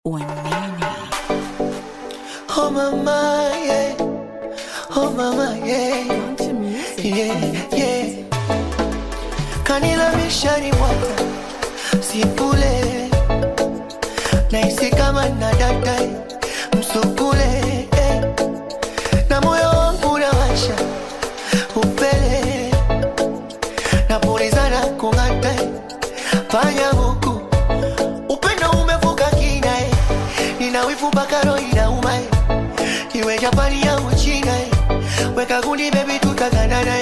Wanene. Oh mama, yeah. Oh mama, yeah. Yeah, yeah. Kanila mishari mwata sipule naisi kama nadadai msukule na moyo wangu nawasha upele napulizana kungata panya huku upendo umevuka kina nina wifu mpaka roho inauma iwe Japani ya Uchina weka gundi baby tutaganana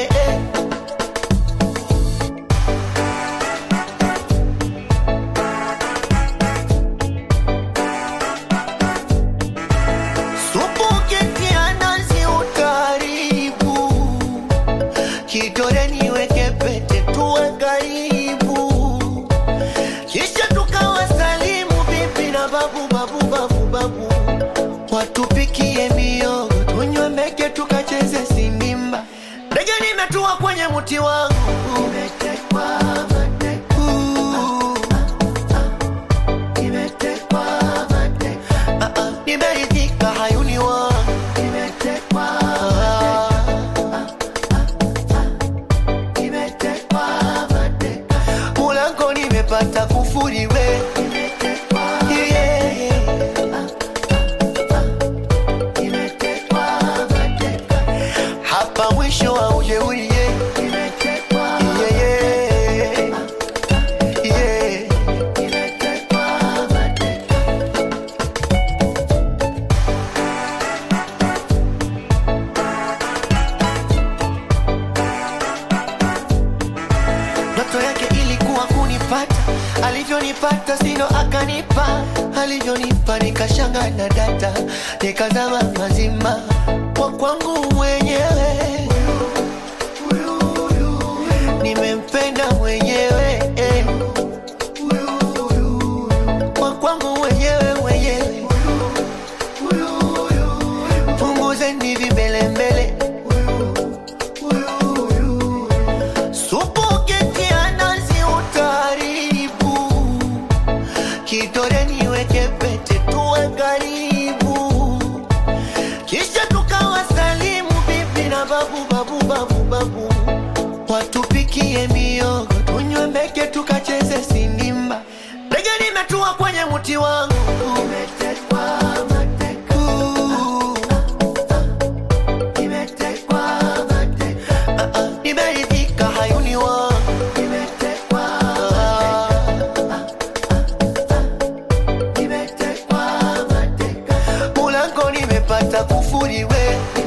Kitore niweke pete tuwe karibu kisha tukawasalimu bibi na babu watupikie miogo tunywe mbeke tukacheze sinimba ndege nimetua kwenye mti wangu nimetekwa mateka nimetekwa mateka nimeridhika hayuni wangu nimetekwa pata kufuri we hapa mwisho wa ujeuri ndoto yake ilikuwa kunipata alivyonipata sino akanipa alivyonipa nikashanga na data nikazama mazima kwa kwangu mwenyewe nimempenda mwenyewe kwa kwangu mwenyewe punguzeni vimbelembele Kitore niweke pete tuwe karibu kisha tukawasalimu bibi na babu watupikie miogo tunywe mbeke tukacheze sinimba ndege nimetua kwenye mti wangu nimetekwa mateka nimetekwa mateka nimeridhika hayuni wangu pata kufuri we